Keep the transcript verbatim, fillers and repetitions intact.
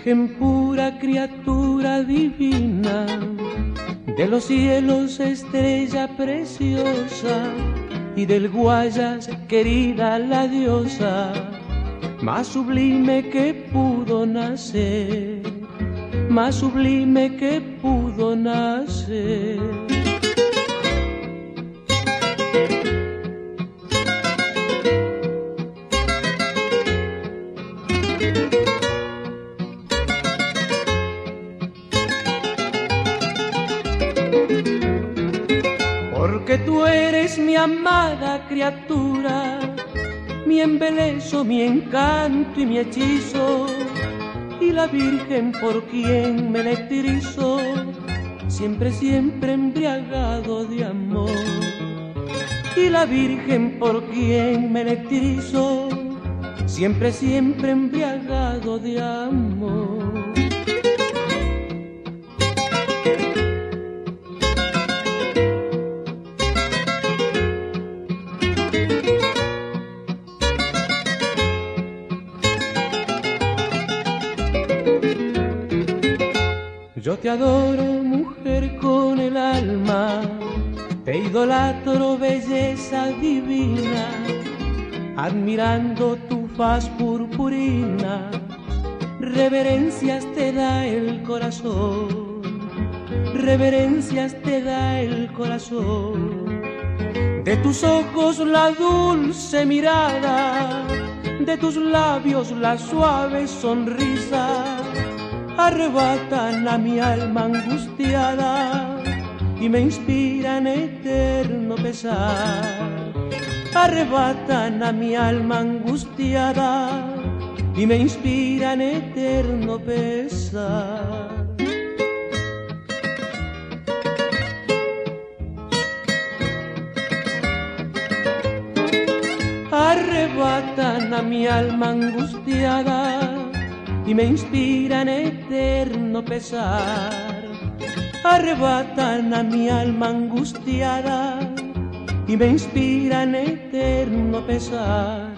Virgen pura, criatura divina, de los cielos estrella preciosa, y del Guayas querida la diosa, más sublime que pudo nacer, más sublime que pudo nacer. Porque tú eres mi amada criatura, mi embelezo, mi encanto y mi hechizo, y la Virgen por quien me electrizo, siempre, siempre embriagado de amor. Y la Virgen por quien me electrizo, siempre, siempre embriagado de amor. Yo te adoro, mujer, con el alma, te idolatro, belleza divina, admirando tu faz purpurina, reverencias te da el corazón, reverencias te da el corazón. De tus ojos la dulce mirada, de tus labios la suave sonrisa, arrebatan a mi alma angustiada y me inspiran eterno pesar. Arrebatan a mi alma angustiada y me inspiran eterno pesar. Arrebatan a mi alma angustiada y me inspiran eterno pesar. Arrebatan a mi alma angustiada y me inspiran eterno pesar.